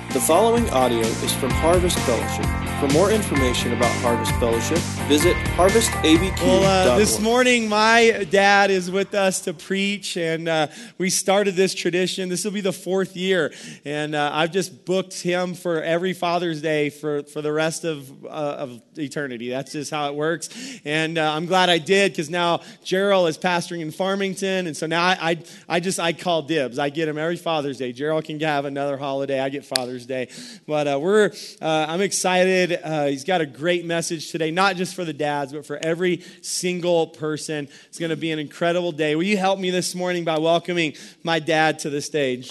The following audio is from Harvest Fellowship. For more information about Harvest Fellowship, visit harvestabq.org. Well, this morning, my dad is with us to preach, and we started this tradition. This will be the fourth year, and I've just booked him for every Father's Day for the rest of eternity. That's just how it works, and I'm glad I did, because now Gerald is pastoring in Farmington, and so now I call dibs. I get him every Father's Day. Gerald can have another holiday. I get Father's Day, but I'm excited. He's got a great message today, not just for the dads, but for every single person. It's going to be an incredible day. Will you help me this morning by welcoming my dad to the stage?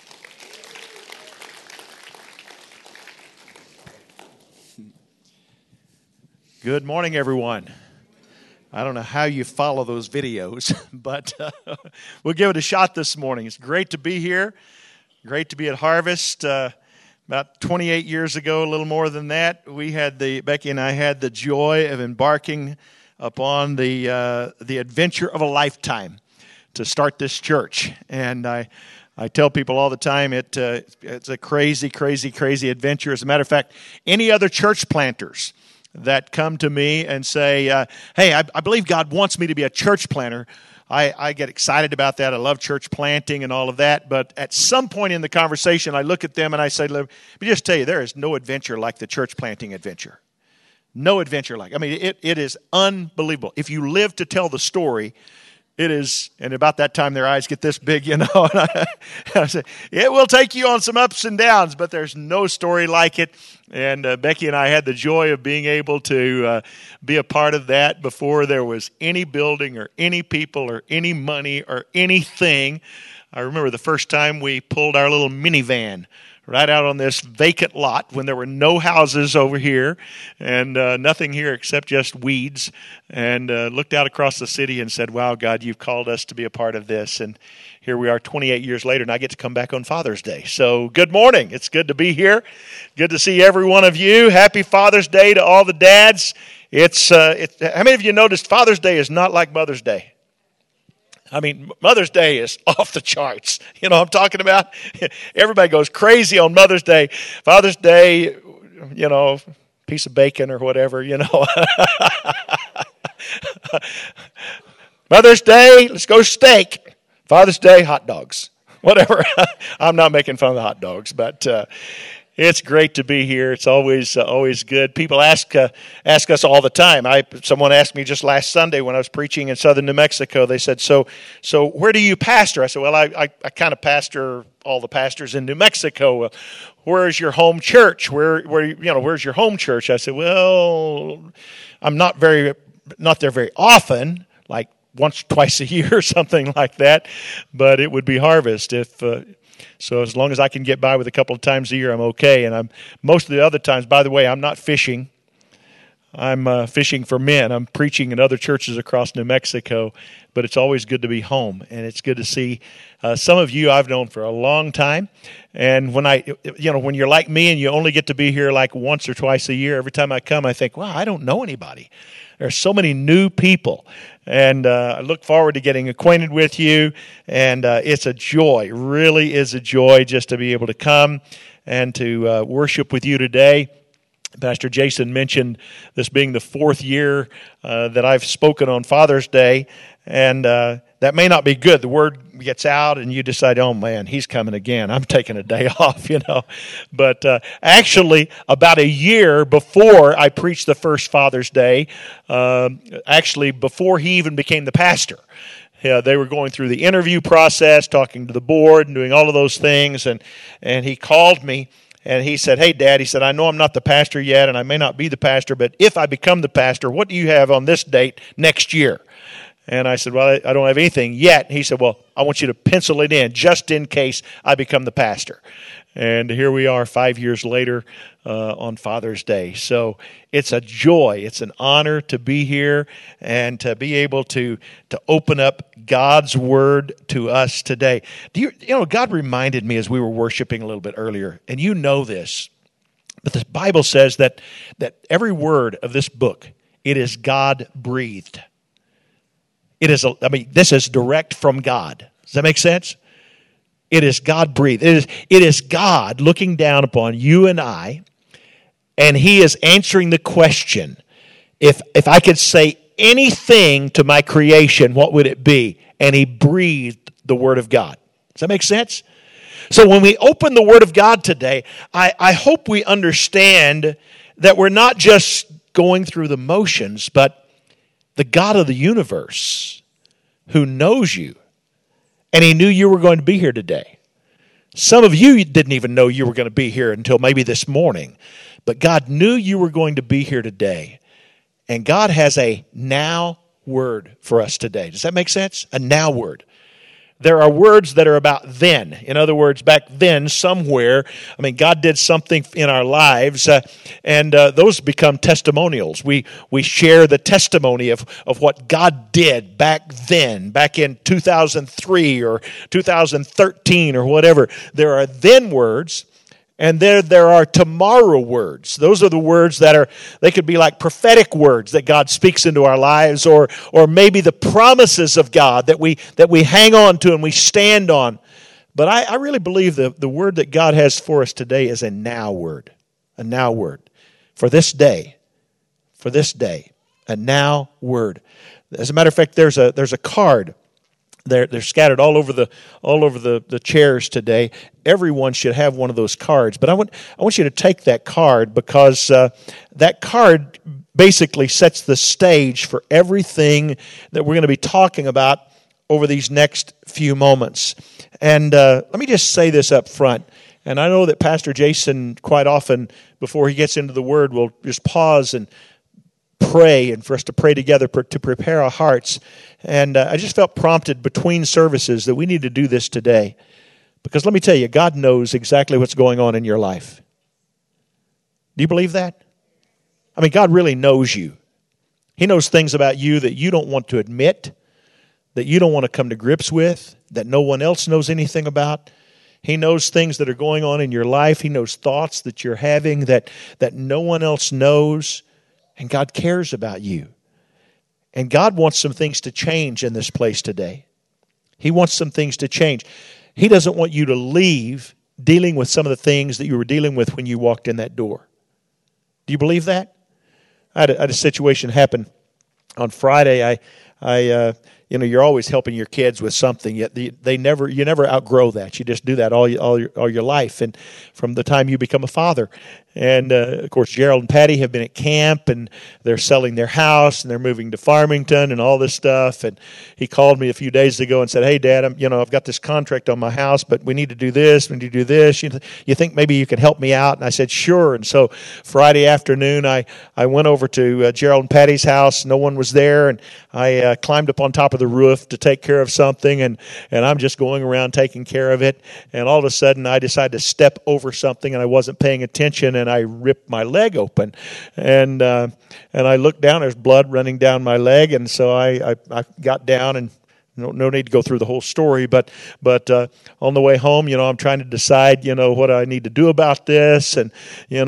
Good morning, everyone. I don't know how you follow those videos, but we'll give it a shot this morning. It's great to be here. Great to be at Harvest. About 28 years ago, a little more than that, Becky and I had the joy of embarking upon the adventure of a lifetime to start this church. And I tell people all the time it's a crazy, crazy, crazy adventure. As a matter of fact, any other church planters that come to me and say, hey, I believe God wants me to be a church planter, I get excited about that. I love church planting and all of that. But at some point in the conversation, I look at them and I say, let me just tell you, there is no adventure like the church planting adventure. No adventure like. I mean, it is unbelievable. If you live to tell the story, it is, and about that time their eyes get this big, you know. And I say, it will take you on some ups and downs, but there's no story like it. And Becky and I had the joy of being able to be a part of that before there was any building or any people or any money or anything. I remember the first time we pulled our little minivan right out on this vacant lot when there were no houses over here and nothing here except just weeds, and looked out across the city and said, wow, God, you've called us to be a part of this. And here we are 28 years later, and I get to come back on Father's Day. So good morning. It's good to be here. Good to see every one of you. Happy Father's Day to all the dads. How many of you noticed Father's Day is not like Mother's Day? I mean, Mother's Day is off the charts. You know what I'm talking about? Everybody goes crazy on Mother's Day. Father's Day, you know, piece of bacon or whatever, you know. Mother's Day, let's go steak. Father's Day, hot dogs. Whatever. I'm not making fun of the hot dogs, but it's great to be here. It's always good. People ask us all the time. Someone asked me just last Sunday when I was preaching in southern New Mexico. They said, "So where do you pastor?" I said, "Well, I kind of pastor all the pastors in New Mexico. Where is your home church? Where's your home church?" I said, "Well, I'm not there very often, like once, twice a year or something like that. But it would be Harvest So as long as I can get by with a couple of times a year, I'm okay. And most of the other times, by the way, I'm not fishing. I'm fishing for men. I'm preaching in other churches across New Mexico, but it's always good to be home, and it's good to see some of you I've known for a long time. And when you're like me and you only get to be here like once or twice a year, every time I come, I think, wow, I don't know anybody. There's so many new people, and I look forward to getting acquainted with you, and it's a joy, really is a joy just to be able to come and to worship with you today. Pastor Jason mentioned this being the fourth year that I've spoken on Father's Day, and that may not be good. The word gets out, and you decide, oh, man, he's coming again. I'm taking a day off, you know. But actually, about a year before I preached the first Father's Day, actually before he even became the pastor, they were going through the interview process, talking to the board, and doing all of those things, and he called me. And he said, "Hey, Dad," he said, "I know I'm not the pastor yet, and I may not be the pastor, but if I become the pastor, what do you have on this date next year?" And I said, "Well, I don't have anything yet." He said, "Well, I want you to pencil it in just in case I become the pastor." And here we are 5 years later on Father's Day. So it's a joy. It's an honor to be here and to be able to open up God's Word to us today. God reminded me as we were worshiping a little bit earlier, and you know this, but the Bible says that every word of this book, it is God-breathed. This is direct from God. Does that make sense? It is God-breathed. It is God looking down upon you and I, and He is answering the question, if I could say anything to my creation, what would it be? And He breathed the Word of God. Does that make sense? So when we open the Word of God today, I hope we understand that we're not just going through the motions, but the God of the universe who knows you, and He knew you were going to be here today. Some of you didn't even know you were going to be here until maybe this morning, but God knew you were going to be here today, and God has a now word for us today. Does that make sense? A now word. There are words that are about then. In other words, back then, somewhere, God did something in our lives, and those become testimonials. We share the testimony of what God did back then, back in 2003 or 2013 or whatever. There are then words, and there are tomorrow words. Those are the words they could be like prophetic words that God speaks into our lives, or maybe the promises of God that we hang on to and we stand on. But I really believe the word that God has for us today is a now word. A now word. For this day. For this day. A now word. As a matter of fact, there's a card. They're scattered all over the chairs today. Everyone should have one of those cards. But I want you to take that card, because that card basically sets the stage for everything that we're going to be talking about over these next few moments. And let me just say this up front. And I know that Pastor Jason quite often, before he gets into the Word, will just pause and pray, and for us to pray together to prepare our hearts. And I just felt prompted between services that we need to do this today. Because let me tell you, God knows exactly what's going on in your life. Do you believe that? God really knows you. He knows things about you that you don't want to admit, that you don't want to come to grips with, that no one else knows anything about. He knows things that are going on in your life. He knows thoughts that you're having that no one else knows. And God cares about you. And God wants some things to change in this place today. He wants some things to change. He doesn't want you to leave dealing with some of the things that you were dealing with when you walked in that door. Do you believe that? I had a situation happen on Friday. You're always helping your kids with something. Yet you never outgrow that. You just do that all your life, and from the time you become a father. And of course, Gerald and Patty have been at camp, and they're selling their house, and they're moving to Farmington, and all this stuff. And he called me a few days ago and said, "Hey, Dad, I've got this contract on my house, but we need to do this. We need to do this. You think maybe you can help me out?" And I said, "Sure." And so Friday afternoon, I went over to Gerald and Patty's house. No one was there, and I climbed up on top of the roof to take care of something, and I'm just going around taking care of it. And all of a sudden, I decided to step over something, and I wasn't paying attention, and I ripped my leg open, and I looked down. There's blood running down my leg, and so I got down, and no need to go through the whole story, but on the way home, I'm trying to decide, what I need to do about this, and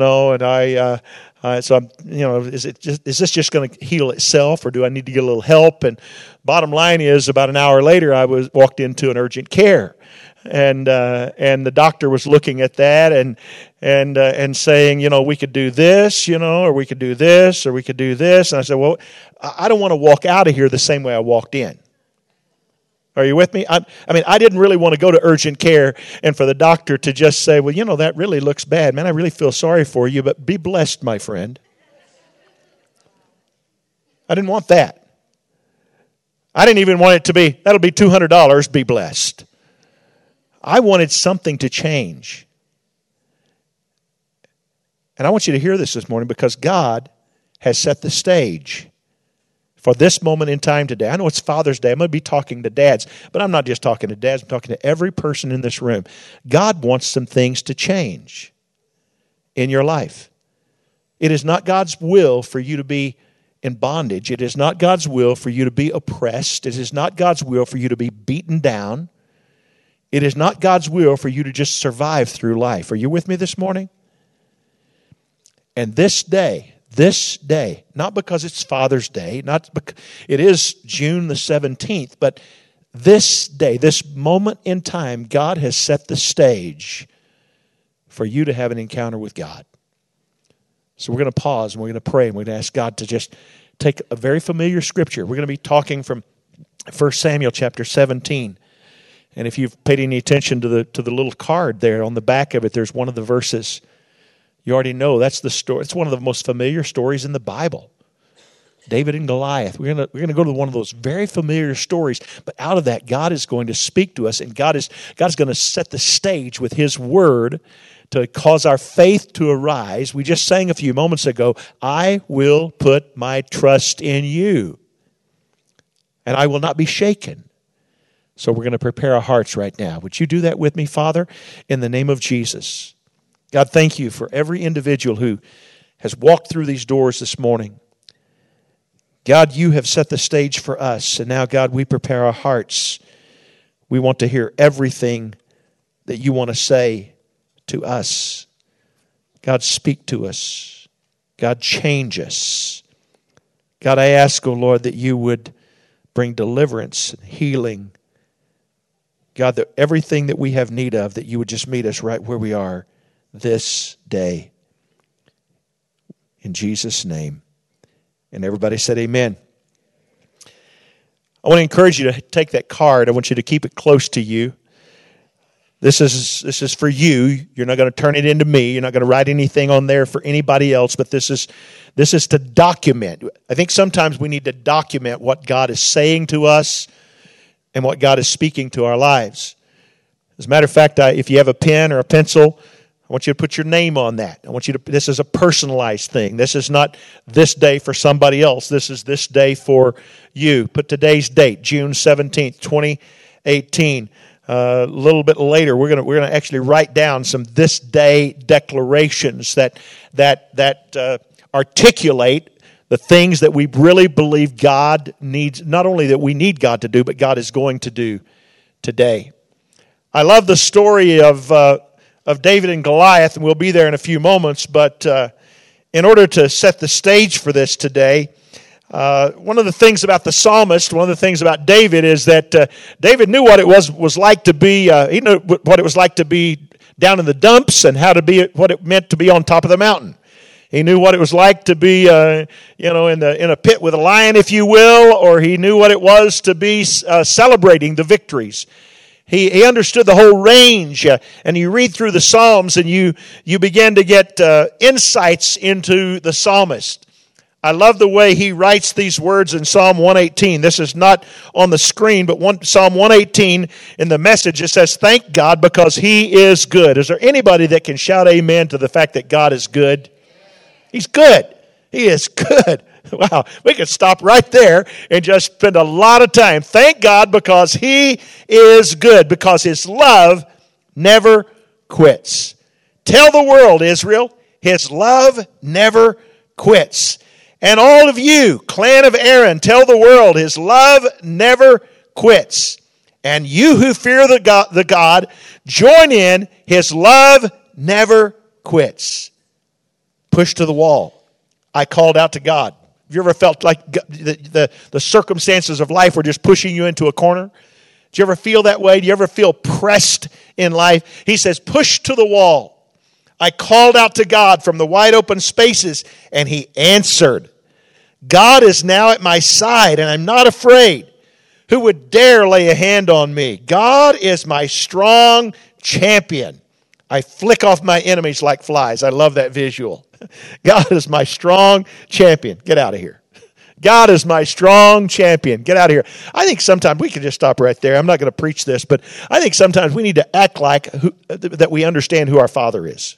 so I'm, is this just going to heal itself, or do I need to get a little help? And bottom line is, about an hour later, I walked into an urgent care. And the doctor was looking at that and saying, we could do this, or we could do this, or we could do this. And I said, well, I don't want to walk out of here the same way I walked in. Are you with me? I didn't really want to go to urgent care and for the doctor to just say, well, that really looks bad. Man, I really feel sorry for you, but be blessed, my friend. I didn't want that. I didn't even want it to be, that'll be $200, be blessed. I wanted something to change. And I want you to hear this morning, because God has set the stage for this moment in time today. I know it's Father's Day. I'm going to be talking to dads, but I'm not just talking to dads. I'm talking to every person in this room. God wants some things to change in your life. It is not God's will for you to be in bondage. It is not God's will for you to be oppressed. It is not God's will for you to be beaten down. It is not God's will for you to just survive through life. Are you with me this morning? And this day, not because it's Father's Day, it is June the 17th, but this day, this moment in time, God has set the stage for you to have an encounter with God. So we're going to pause and we're going to pray and we're going to ask God to just take a very familiar scripture. We're going to be talking from 1 Samuel chapter 17. And if you've paid any attention to the little card there on the back of it, there's one of the verses. You already know that's the story. It's one of the most familiar stories in the Bible. David and Goliath. We're going to go to one of those very familiar stories, but out of that, God is going to speak to us, and God is going to set the stage with His Word to cause our faith to arise. We just sang a few moments ago, I will put my trust in you, and I will not be shaken. So we're going to prepare our hearts right now. Would you do that with me, Father, in the name of Jesus? God, thank you for every individual who has walked through these doors this morning. God, you have set the stage for us, and now, God, we prepare our hearts. We want to hear everything that you want to say to us. God, speak to us. God, change us. God, I ask, oh Lord, that you would bring deliverance and healing. God, that everything that we have need of, that you would just meet us right where we are this day. In Jesus' name. And everybody said amen. I want to encourage you to take that card. I want you to keep it close to you. This is for you. You're not going to turn it into me. You're not going to write anything on there for anybody else, but this is to document. I think sometimes we need to document what God is saying to us and what God is speaking to our lives. As a matter of fact, if you have a pen or a pencil, I want you to put your name on that. This is a personalized thing. This is not this day for somebody else. This is this day for you. Put today's date, June 17th, 2018. A little bit later, we're going to actually write down some this day declarations that articulate the things that we really believe God needs, not only that we need God to do, but God is going to do today. I love the story of David and Goliath, and we'll be there in a few moments, but in order to set the stage for this today, one of the things about the psalmist, one of the things about David is that David knew what it was like to be, he knew what it was like to be down in the dumps and what it meant to be on top of the mountain. He knew what it was like to be, in a pit with a lion, if you will, or he knew what it was to be celebrating the victories. He understood the whole range, and you read through the Psalms and you begin to get insights into the psalmist. I love the way he writes these words in Psalm 118. This is not on the screen, but Psalm 118 in the Message, it says, thank God because He is good. Is there anybody that can shout amen to the fact that God is good? He's good. He is good. Wow, we could stop right there and just spend a lot of time. Thank God because He is good, because His love never quits. Tell the world, Israel, His love never quits. And all of you, clan of Aaron, tell the world, His love never quits. And you who fear the God, join in, His love never quits. Push to the wall. I called out to God. Have you ever felt like the circumstances of life were just pushing you into a corner? Do you ever feel that way? Do you ever feel pressed in life? He says, push to the wall. I called out to God from the wide open spaces, and He answered. God is now at my side, and I'm not afraid. Who would dare lay a hand on me? God is my strong champion. I flick off my enemies like flies. I love that visual. God is my strong champion. Get out of here. God is my strong champion. Get out of here. I think sometimes we can just stop right there. I'm not going to preach this, but I think sometimes we need to act like that we understand who our Father is.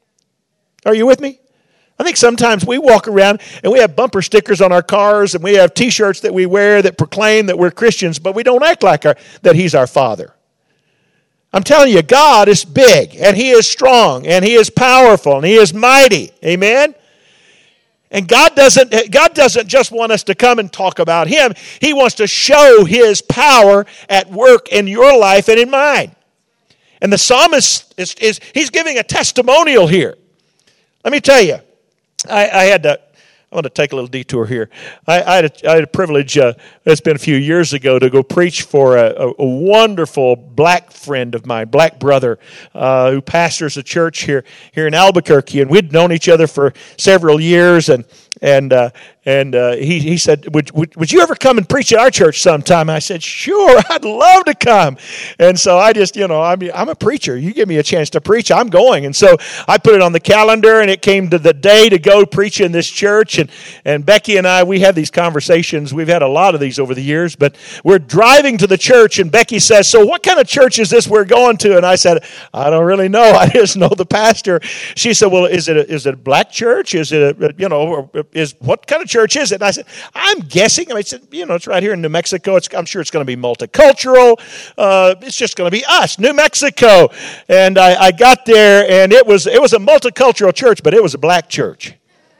Are you with me? I think sometimes we walk around and we have bumper stickers on our cars and we have T-shirts that we wear that proclaim that we're Christians, but we don't act like that He's our Father. I'm telling you, God is big, and He is strong, and He is powerful, and He is mighty. Amen? And God doesn't just want us to come and talk about Him. He wants to show His power at work in your life and in mine. And the psalmist he's giving a testimonial here. Let me tell you, I had want to take a little detour here. I had a privilege, it's been a few years ago, to go preach for a wonderful black friend of mine, black brother, who pastors a church here in Albuquerque. And we'd known each other for several years, and he said, would you ever come and preach at our church sometime? I said, sure, I'd love to come. And so I just, I'm a preacher. You give me a chance to preach, I'm going. And so I put it on the calendar, and it came to the day to go preach in this church. And Becky and I, we have these conversations. We've had a lot of these over the years, but we're driving to the church, and Becky says, so what kind of church is this we're going to? And I said, I don't really know. I just know the pastor. She said, well, is it a black church? Is it what kind of church is it? And I said, I'm guessing. And I said, it's right here in New Mexico. I'm sure it's going to be multicultural. It's just going to be us, New Mexico. And I got there, and it was a multicultural church, but it was a black church.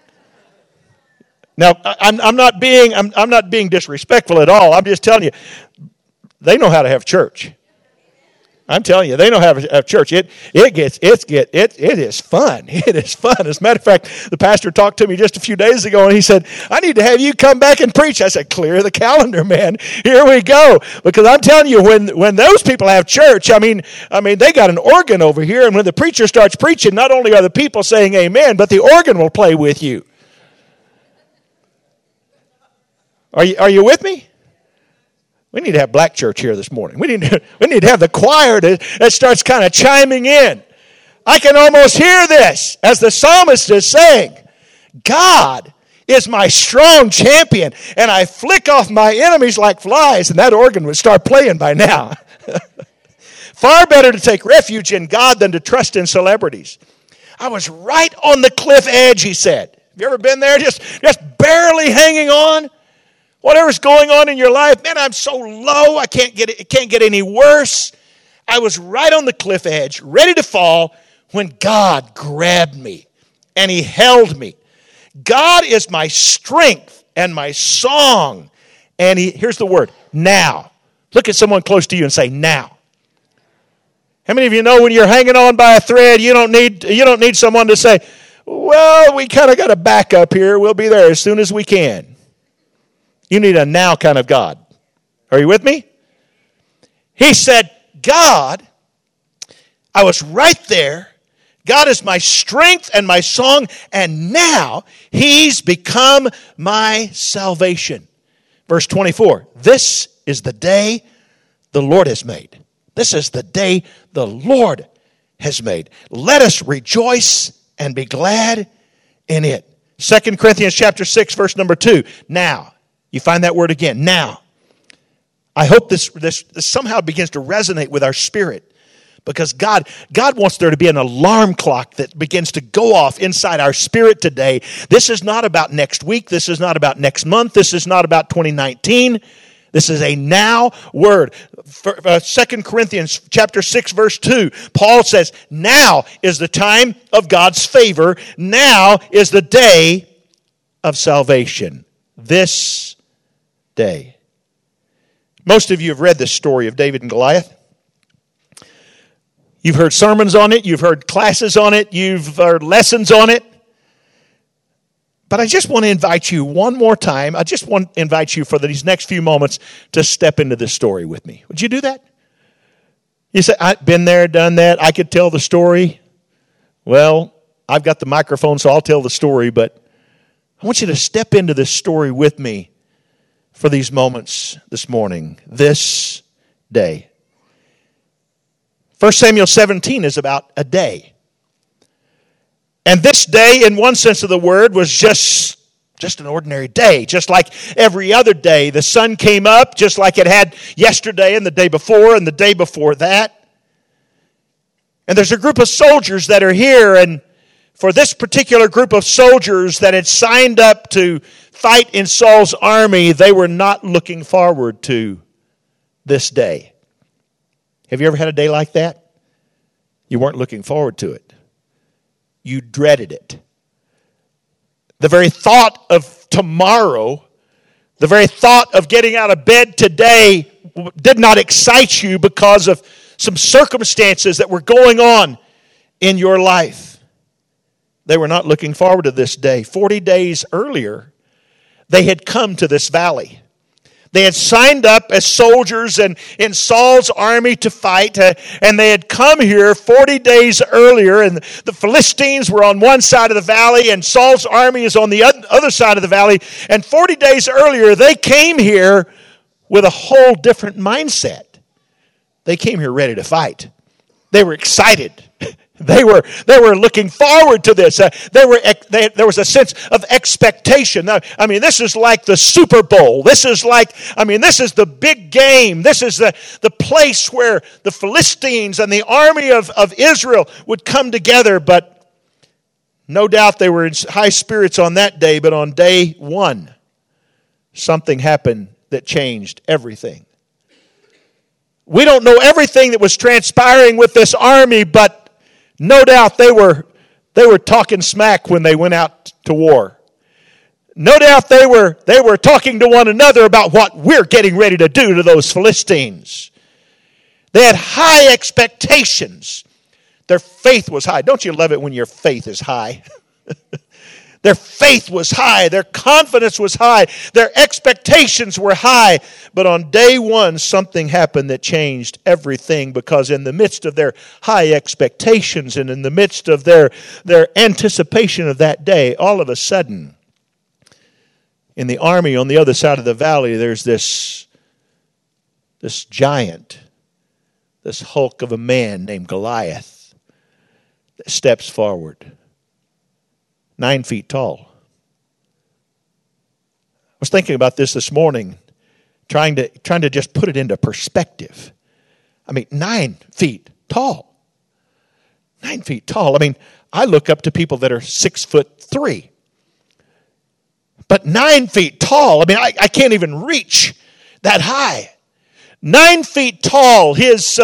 Now, I'm not being disrespectful at all. I'm just telling you, they know how to have church. I'm telling you, they know how to have church. It is fun. It is fun. As a matter of fact, the pastor talked to me just a few days ago, and he said, I need to have you come back and preach. I said, clear the calendar, man. Here we go. Because I'm telling you, when those people have church, I mean, they got an organ over here, and when the preacher starts preaching, not only are the people saying amen, but the organ will play with you. Are you with me? We need to have black church here this morning. We need to have the choir that starts kind of chiming in. I can almost hear this as the psalmist is saying, God is my strong champion, and I flick off my enemies like flies, and that organ would start playing by now. Far better to take refuge in God than to trust in celebrities. I was right on the cliff edge, he said. Have you ever been there? Just barely hanging on? Whatever's going on in your life, man, I'm so low, it can't get any worse. I was right on the cliff edge, ready to fall, when God grabbed me, and He held me. God is my strength and my song. And here's the word, now. Look at someone close to you and say, now. How many of you know when you're hanging on by a thread, you don't need someone to say, well, we kind of got to back up here. We'll be there as soon as we can. You need a now kind of God. Are you with me? He said, God, I was right there. God is my strength and my song, and now He's become my salvation. Verse 24, this is the day the Lord has made. This is the day the Lord has made. Let us rejoice and be glad in it. 2 Corinthians chapter 6, verse number 2. Now. You find that word again, now. I hope this somehow begins to resonate with our spirit, because God wants there to be an alarm clock that begins to go off inside our spirit today. This is not about next week. This is not about next month. This is not about 2019. This is a now word. 2 Corinthians chapter 6, verse 2, Paul says, now is the time of God's favor. Now is the day of salvation. This day. Most of you have read this story of David and Goliath. You've heard sermons on it. You've heard classes on it. You've heard lessons on it. But I just want to invite you one more time. I just want to invite you for these next few moments to step into this story with me. Would you do that? You say, I've been there, done that. I could tell the story. Well, I've got the microphone, so I'll tell the story. But I want you to step into this story with me for these moments this morning, this day. 1 Samuel 17 is about a day. And this day, in one sense of the word, was just an ordinary day, just like every other day. The sun came up just like it had yesterday and the day before and the day before that. And there's a group of soldiers that are here, and for this particular group of soldiers that had signed up to fight in Saul's army, they were not looking forward to this day. Have you ever had a day like that? You weren't looking forward to it. You dreaded it. The very thought of tomorrow, the very thought of getting out of bed today did not excite you because of some circumstances that were going on in your life. They were not looking forward to this day. 40 days earlier, they had come to this valley. They had signed up as soldiers and in Saul's army to fight, and they had come here 40 days earlier, and the Philistines were on one side of the valley, and Saul's army is on the other side of the valley. And 40 days earlier, they came here with a whole different mindset. They came here ready to fight. They were excited. They were looking forward to this. There was a sense of expectation. Now, this is like the Super Bowl. This is the big game. This is the place where the Philistines and the army of Israel would come together. But no doubt they were in high spirits on that day. But on day one, something happened that changed everything. We don't know everything that was transpiring with this army, but no doubt they were talking smack when they went out to war. No doubt they were talking to one another about what we're getting ready to do to those Philistines. They had high expectations. Their faith was high. Don't you love it when your faith is high? Their faith was high. Their confidence was high. Their expectations were high. But on day one, something happened that changed everything, because in the midst of their high expectations and in the midst of their anticipation of that day, all of a sudden, in the army on the other side of the valley, there's this giant, this hulk of a man named Goliath that steps forward. 9 feet tall. I was thinking about this morning, trying to just put it into perspective. 9 feet tall. 9 feet tall. I look up to people that are 6'3". But 9 feet tall, I can't even reach that high. 9 feet tall. His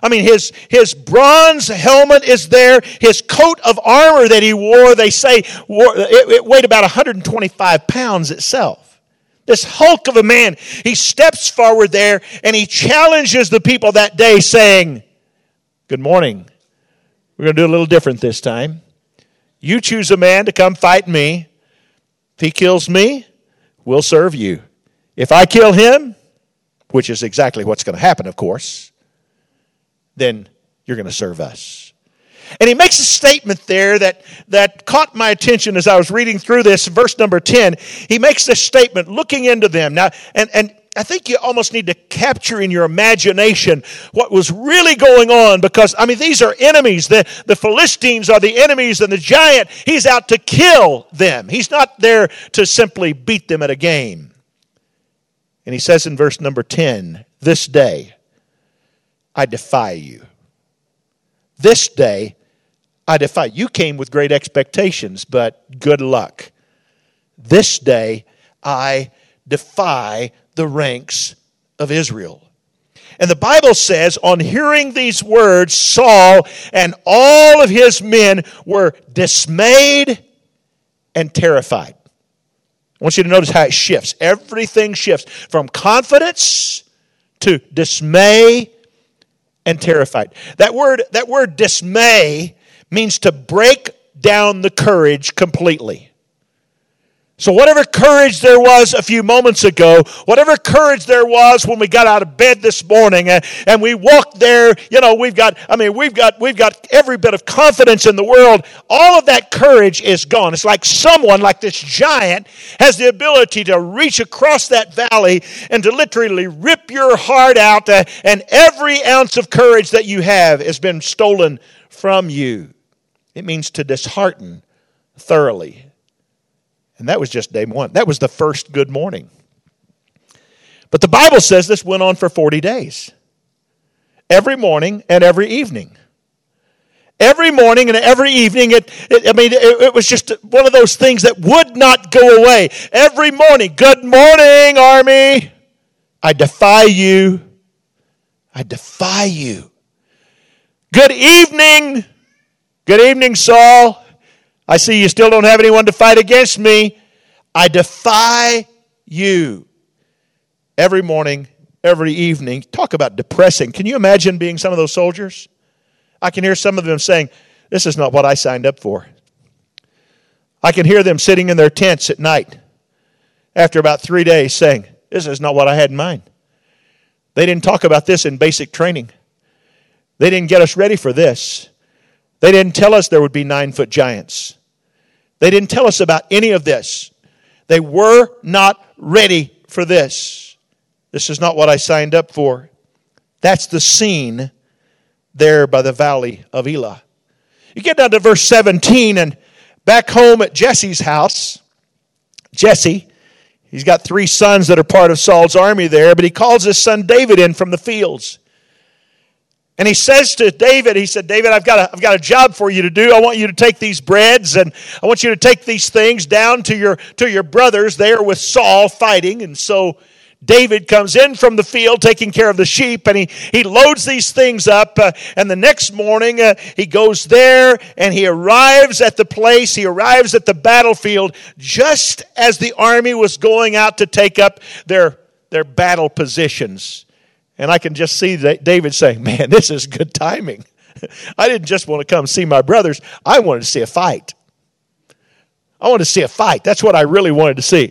bronze helmet is there. His coat of armor that he wore, they say, it weighed about 125 pounds itself. This hulk of a man, he steps forward there and he challenges the people that day saying, "Good morning. We're going to do a little different this time. You choose a man to come fight me. If he kills me, we'll serve you. If I kill him," which is exactly what's going to happen, of course, "then you're going to serve us." And he makes a statement there that caught my attention as I was reading through this, verse number 10. He makes this statement, looking into them. Now, and I think you almost need to capture in your imagination what was really going on, because, these are enemies. The Philistines are the enemies, and the giant, he's out to kill them. He's not there to simply beat them at a game. And he says in verse number 10, "This day I defy you." This day I defy you. You came with great expectations, but good luck. This day I defy the ranks of Israel. And the Bible says, on hearing these words, Saul and all of his men were dismayed and terrified. I want you to notice how it shifts. Everything shifts from confidence to dismay and terrified. That word dismay means to break down the courage completely. So whatever courage there was a few moments ago, whatever courage there was when we got out of bed this morning and we walked there, we've got every bit of confidence in the world. All of that courage is gone. It's like someone, like this giant, has the ability to reach across that valley and to literally rip your heart out, and every ounce of courage that you have has been stolen from you. It means to dishearten thoroughly. And that was just day one. That was the first good morning. But the Bible says this went on for 40 days. Every morning and every evening. Every morning and every evening, it was just one of those things that would not go away. Every morning, "Good morning, army. I defy you. I defy you. Good evening. Good evening, Saul. I see you still don't have anyone to fight against me. I defy you." Every morning, every evening. Talk about depressing. Can you imagine being some of those soldiers? I can hear some of them saying, "This is not what I signed up for. I can hear them sitting in their tents at night after about 3 days saying, this is not what I had in mind. They didn't talk about this in basic training. They didn't get us ready for this. They didn't tell us there would be 9-foot giants. They didn't tell us about any of this. They were not ready for this. This is not what I signed up for. That's the scene there by the valley of Elah. You get down to verse 17, and back home at Jesse's house, Jesse, he's got 3 sons that are part of Saul's army there, but he calls his son David in from the fields. And he says to David, he said, David, I've got a job for you to do. I want you to take these breads, and I want you to take these things down to your brothers there with Saul fighting. And so David comes in from the field taking care of the sheep, and he loads these things up. And the next morning, he goes there, and he arrives at the place. He arrives at the battlefield just as the army was going out to take up their battle positions. And I can just see David saying, man, this is good timing. I didn't just want to come see my brothers. I wanted to see a fight. I wanted to see a fight. That's what I really wanted to see.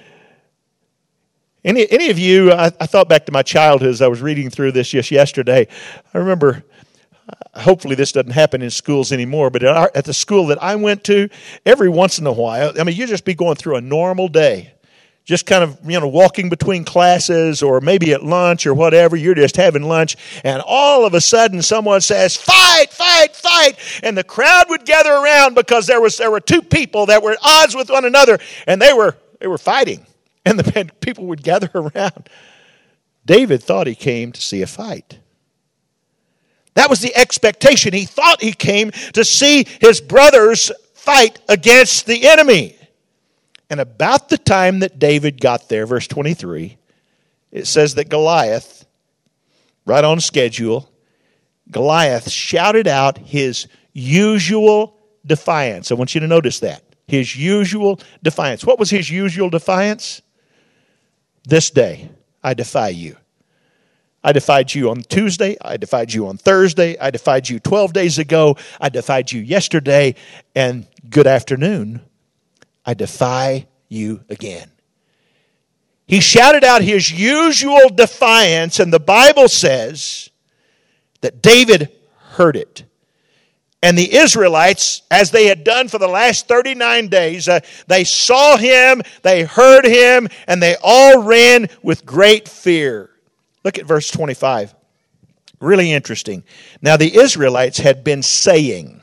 Any of you, I thought back to my childhood as I was reading through this just yesterday. I remember, hopefully this doesn't happen in schools anymore, but at the school that I went to, every once in a while, you'd just be going through a normal day. Just kind of, walking between classes or maybe at lunch or whatever. You're just having lunch. And all of a sudden someone says, fight, fight, fight. And the crowd would gather around because there were 2 people that were at odds with one another. And they were fighting. And the people would gather around. David thought he came to see a fight. That was the expectation. He thought he came to see his brothers fight against the enemy. And about the time that David got there, verse 23, it says that Goliath, right on schedule, Goliath shouted out his usual defiance. I want you to notice that. His usual defiance. What was his usual defiance? This day, I defy you. I defied you on Tuesday. I defied you on Thursday. I defied you 12 days ago. I defied you yesterday. And good afternoon. I defy you again. He shouted out his usual defiance, and the Bible says that David heard it. And the Israelites, as they had done for the last 39 days, they saw him, they heard him, and they all ran with great fear. Look at verse 25. Really interesting. Now the Israelites had been saying,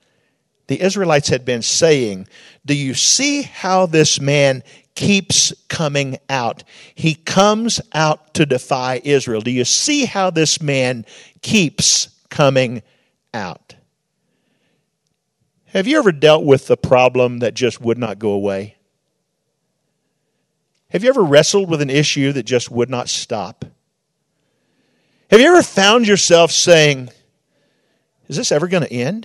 do you see how this man keeps coming out? He comes out to defy Israel. Do you see how this man keeps coming out? Have you ever dealt with a problem that just would not go away? Have you ever wrestled with an issue that just would not stop? Have you ever found yourself saying, is this ever going to end?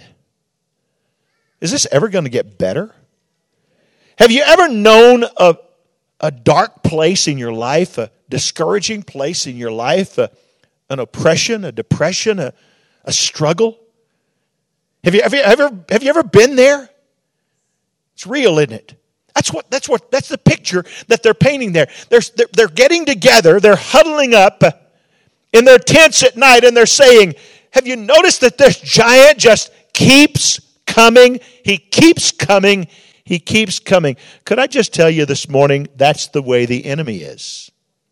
Is this ever going to get better? Have you ever known a dark place in your life, a discouraging place in your life, an oppression, a depression, a struggle? Have you ever been there? It's real, isn't it? That's the picture that they're painting there. They're getting together, they're huddling up in their tents at night, and they're saying, have you noticed that this giant just keeps coming? He keeps coming. He keeps coming. Could I just tell you this morning, that's the way the enemy is.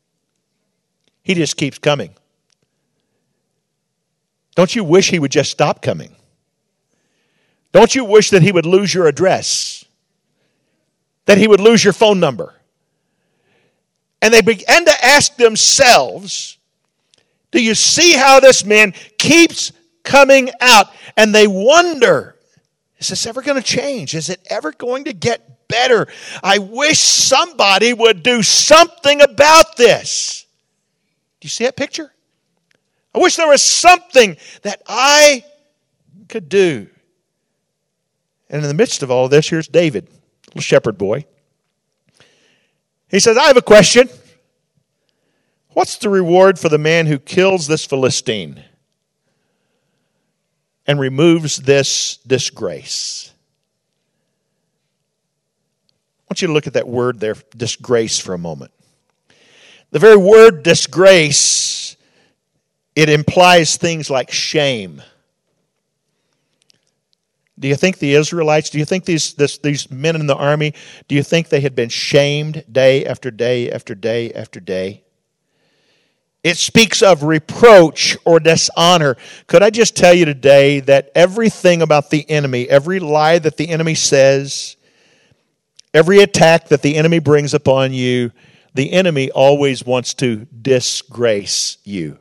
He just keeps coming. Don't you wish he would just stop coming? Don't you wish that he would lose your address? That he would lose your phone number? And they began to ask themselves, do you see how this man keeps coming out? And they wonder, is this ever going to change? Is it ever going to get better? I wish somebody would do something about this. Do you see that picture? I wish there was something that I could do. And in the midst of all of this, here's David, little shepherd boy. He says, I have a question. What's the reward for the man who kills this Philistine and removes this disgrace? want you to look at that word there, disgrace, for a moment. The very word disgrace, it implies things like shame. Do you think the Israelites, do you think these men in the army, do you think they had been shamed day after day after day after day? It speaks of reproach or dishonor. Could I just tell you today that everything about the enemy, every lie that the enemy says, every attack that the enemy brings upon you, the enemy always wants to disgrace you.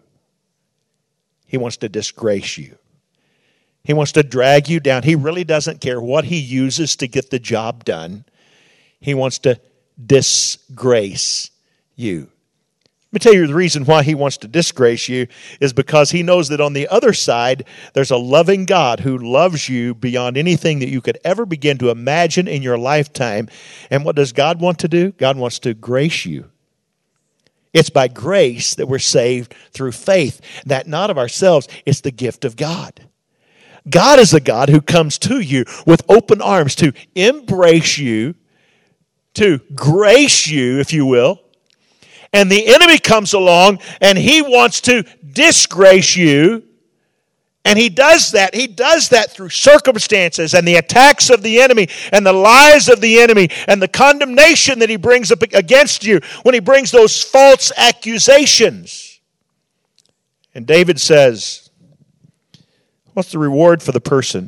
He wants to disgrace you. He wants to drag you down. He really doesn't care what he uses to get the job done. He wants to disgrace you. Let me tell you the reason why he wants to disgrace you is because he knows that on the other side, there's a loving God who loves you beyond anything that you could ever begin to imagine in your lifetime. And what does God want to do? God wants to grace you. It's by grace that we're saved through faith. That not of ourselves, it's the gift of God. God is the God who comes to you with open arms to embrace you, to grace you, if you will. And the enemy comes along and he wants to disgrace you. And he does that. He does that through circumstances and the attacks of the enemy and the lies of the enemy and the condemnation that he brings up against you when he brings those false accusations. And David says, what's the reward for the person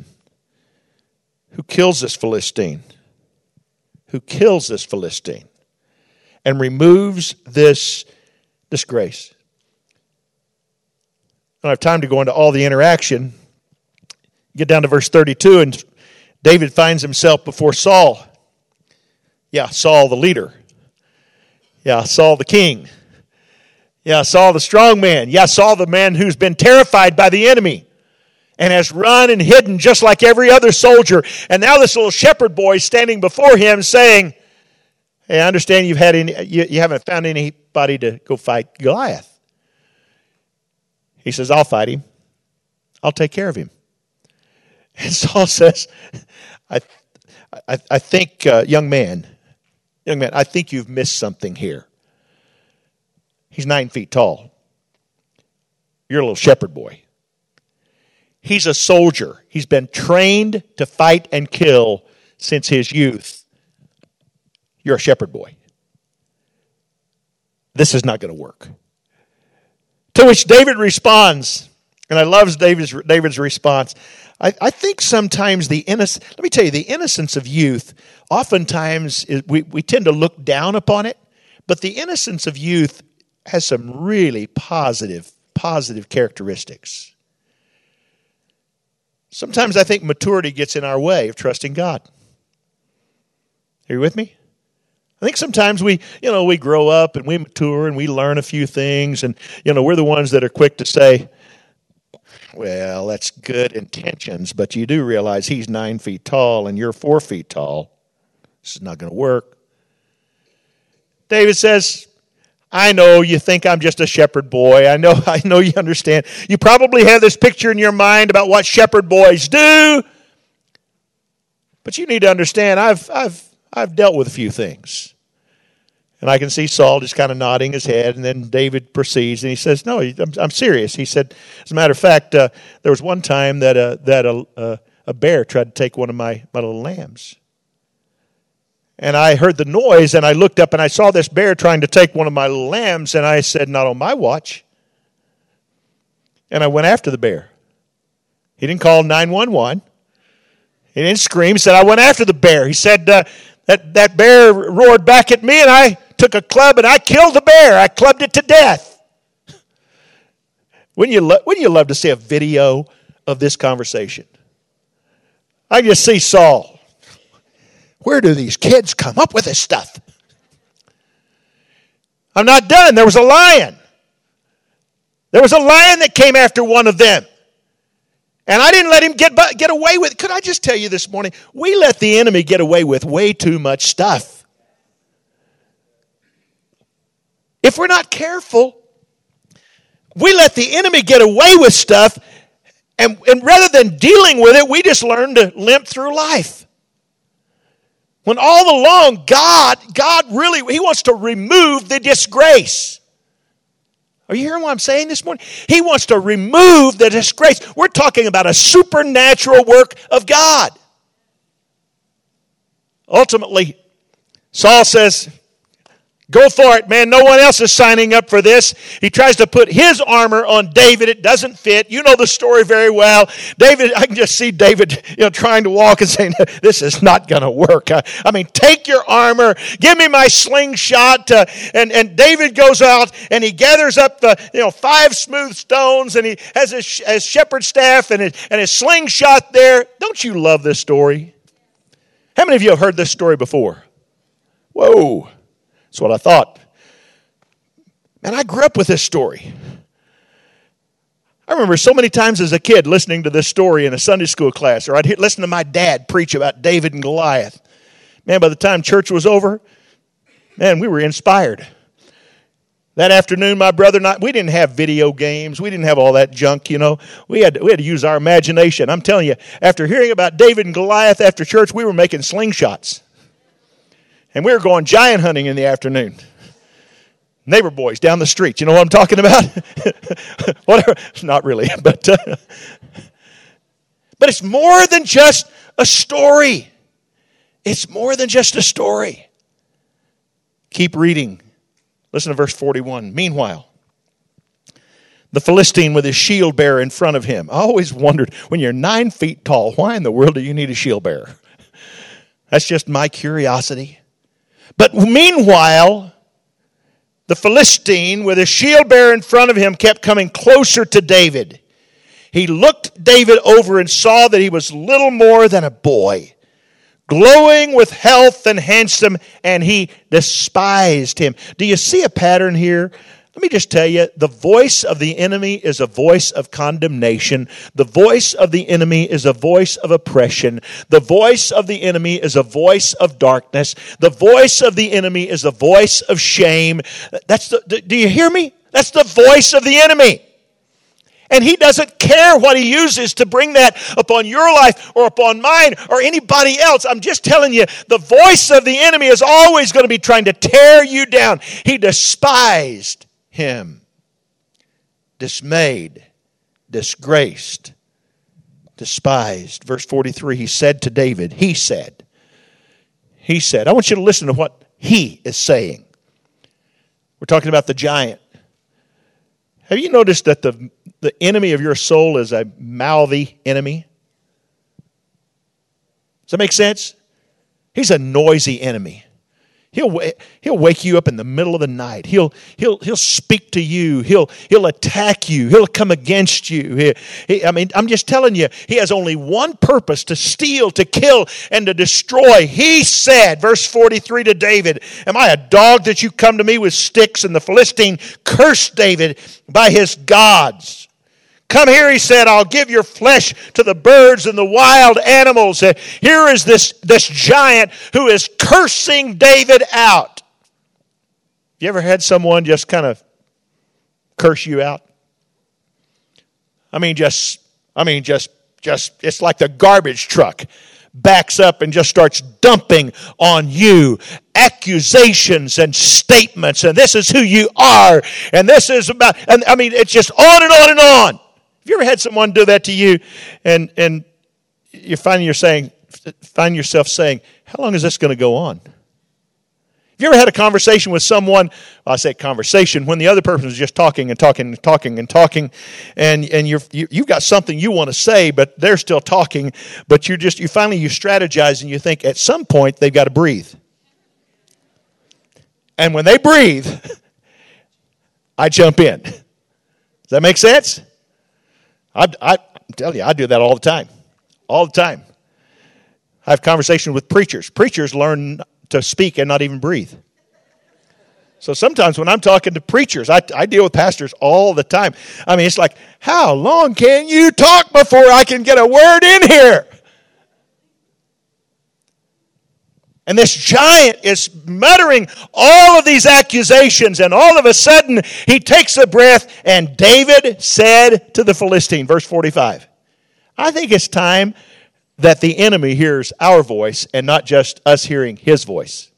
who kills this Philistine? Who kills this Philistine and removes this disgrace? I don't have time to go into all the interaction. Get down to verse 32, and David finds himself before Saul. Yeah, Saul the leader. Yeah, Saul the king. Yeah, Saul the strong man. Yeah, Saul the man who's been terrified by the enemy and has run and hidden just like every other soldier. And now this little shepherd boy is standing before him saying, hey, I understand you haven't found anybody to go fight Goliath. He says, I'll fight him. I'll take care of him. And Saul says, I think, young man, I think you've missed something here. He's 9 feet tall. You're a little shepherd boy. He's a soldier. He's been trained to fight and kill since his youth. You're a shepherd boy. This is not going to work. To which David responds, and I love David's response. I think sometimes the innocence of youth, oftentimes we tend to look down upon it, but the innocence of youth has some really positive characteristics. Sometimes I think maturity gets in our way of trusting God. Are you with me? I think sometimes we grow up and we mature and we learn a few things, and we're the ones that are quick to say, well, that's good intentions, but you do realize he's 9 feet tall and you're 4 feet tall. This is not going to work. David says, I know you think I'm just a shepherd boy. I know you understand. You probably have this picture in your mind about what shepherd boys do. But you need to understand, I've dealt with a few things. And I can see Saul just kind of nodding his head, and then David proceeds, and he says, no, I'm serious. He said, as a matter of fact, there was one time that a bear tried to take one of my little lambs. And I heard the noise, and I looked up, and I saw this bear trying to take one of my little lambs, and I said, not on my watch. And I went after the bear. He didn't call 911. He didn't scream. He said, I went after the bear. He said, that bear roared back at me, and I took a club, and I killed the bear. I clubbed it to death. Wouldn't you love to see a video of this conversation? I just see Saul. Where do these kids come up with this stuff? I'm not done. There was a lion. There was a lion that came after one of them. And I didn't let him get away with it. Could I just tell you this morning, we let the enemy get away with way too much stuff. If we're not careful, we let the enemy get away with stuff, and rather than dealing with it, we just learn to limp through life. When all along, God really, He wants to remove the disgrace. Are you hearing what I'm saying this morning? He wants to remove the disgrace. We're talking about a supernatural work of God. Ultimately, Saul says, go for it, man. No one else is signing up for this. He tries to put his armor on David. It doesn't fit. You know the story very well. David, I can just see David, trying to walk and saying, this is not going to work. I mean, take your armor. Give me my slingshot. And David goes out and he gathers up the 5 smooth stones and he has his shepherd's staff and his slingshot there. Don't you love this story? How many of you have heard this story before? Whoa. That's what I thought. Man, I grew up with this story. I remember so many times as a kid listening to this story in a Sunday school class, or I'd listen to my dad preach about David and Goliath. Man, by the time church was over, man, we were inspired. That afternoon, my brother and I, we didn't have video games. We didn't have all that junk, We had to use our imagination. I'm telling you, after hearing about David and Goliath after church, we were making slingshots. And we were going giant hunting in the afternoon. Neighbor boys down the street. You know what I'm talking about? Whatever. Not really. But it's more than just a story. It's more than just a story. Keep reading. Listen to verse 41. Meanwhile, the Philistine with his shield bearer in front of him. I always wondered, when you're 9 feet tall, why in the world do you need a shield bearer? That's just my curiosity. But meanwhile, the Philistine with his shield bearer in front of him kept coming closer to David. He looked David over and saw that he was little more than a boy, glowing with health and handsome, and he despised him. Do you see a pattern here? Let me just tell you, the voice of the enemy is a voice of condemnation. The voice of the enemy is a voice of oppression. The voice of the enemy is a voice of darkness. The voice of the enemy is a voice of shame. Do you hear me? That's the voice of the enemy. And he doesn't care what he uses to bring that upon your life or upon mine or anybody else. I'm just telling you, the voice of the enemy is always going to be trying to tear you down. He despised him. Dismayed, disgraced, despised. Verse 43, he said to David, he said, I want you to listen to what he is saying. We're talking about the giant. Have you noticed that the enemy of your soul is a mouthy enemy? Does that make sense? He's a noisy enemy. He'll wake you up in the middle of the night. He'll speak to you. He'll attack you. He'll come against you. I'm just telling you, he has only one purpose: to steal, to kill, and to destroy. He said, verse 43 to David, am I a dog that you come to me with sticks? And the Philistine cursed David by his gods. Come here, he said, I'll give your flesh to the birds and the wild animals. Here is this giant who is cursing David out. You ever had someone just kind of curse you out? Just it's like the garbage truck backs up and just starts dumping on you accusations and statements, and this is who you are, and this is about, and it's just on and on and on. Have you ever had someone do that to you, and you find yourself saying, how long is this going to go on? Have you ever had a conversation with someone? Well, I say conversation when the other person is just talking and talking and talking and talking, and you've got something you want to say, but they're still talking. But you strategize and you think at some point they've got to breathe, and when they breathe, I jump in. Does that make sense? I tell you, I do that all the time. All the time. I have conversations with preachers. Preachers learn to speak and not even breathe. So sometimes when I'm talking to preachers, I deal with pastors all the time. It's like, how long can you talk before I can get a word in here? And this giant is muttering all of these accusations, and all of a sudden he takes a breath, and David said to the Philistine, verse 45, I think it's time that the enemy hears our voice and not just us hearing his voice.